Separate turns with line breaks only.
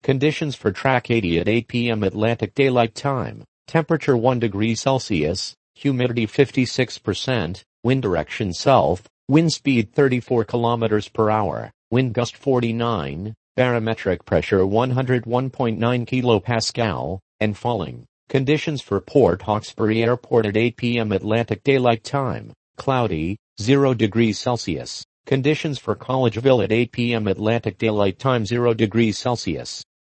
Conditions for track 80 at 8 p.m. Atlantic Daylight Time. Temperature 1 degree Celsius, humidity 56%, wind direction south, wind speed 34 kilometers per hour, wind gust 49, barometric pressure 101.9 kilopascal, and falling. Conditions for Port Hawkesbury Airport at 8 p.m. Atlantic Daylight Time. Cloudy, 0 degrees Celsius. Conditions for Collegeville at 8 p.m. Atlantic Daylight Time 0 degrees Celsius.